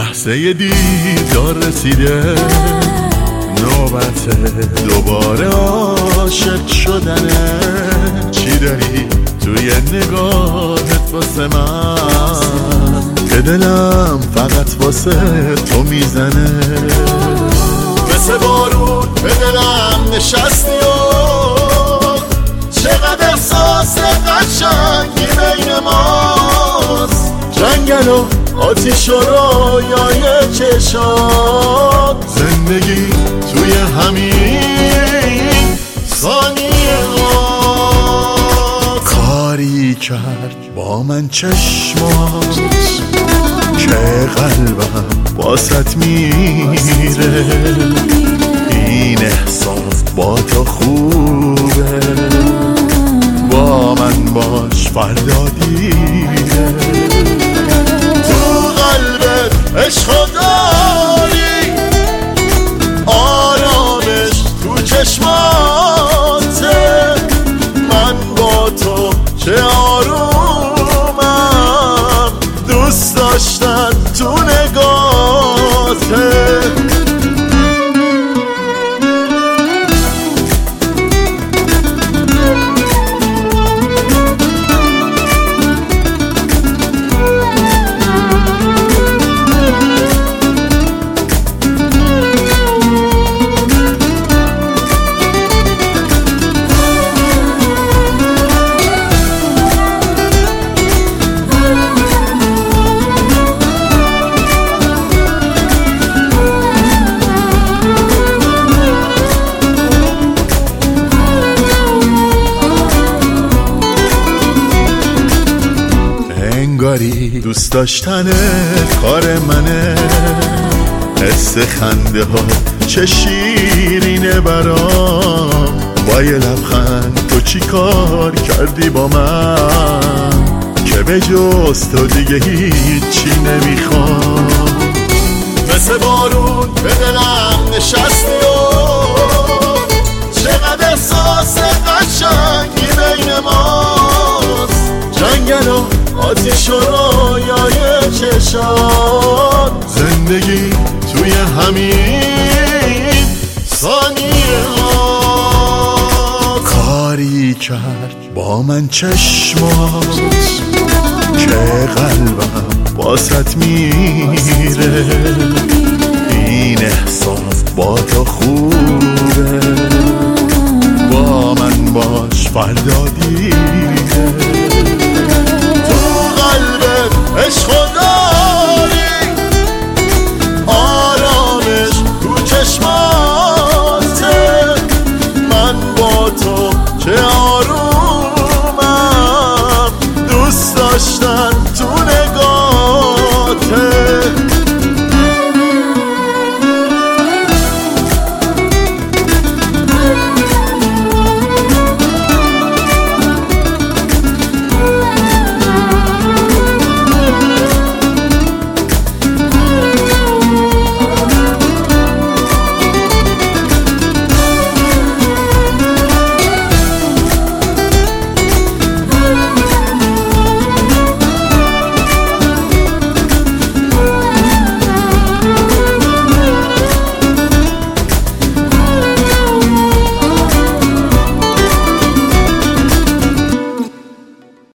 لحظه دیدار رسیده، نوبت دوباره عاشق شدنه. چی داری توی نگاهت واسه من که دلم فقط واسه تو میزنه؟ مثل بارون به دلم نشستی و چقدر احساس قشنگی بین ماست. جنگل و آتیش و رویای چشات، زندگی توی همین ثانیه ها. کاری کرد با من چشمات که قلبم واسط میره. این احساس با تو خوبه، با من باش فردا دیره. تو قلبت عشق داری، آرامش تو چشماته. من با تو چه آرومم، دوست داشتن تو نگاته. انگاری دوست داشتن کار منه، حس خنده ها چه شیرینه برام. با یه لبخند تو چی کار کردی با من که به جز تو دیگه هیچی نمیخوام. مثل بارون به دلم نشستی و چقدر احساس قشنگی بین ماست. جنگل و آتیش و رویای چشات، زندگی توی همین ثانیه ها. کاری کرد با من چشمات که قلبم واسط میره. این احساس با تو خوبه، با من باش فردا دیره. عشق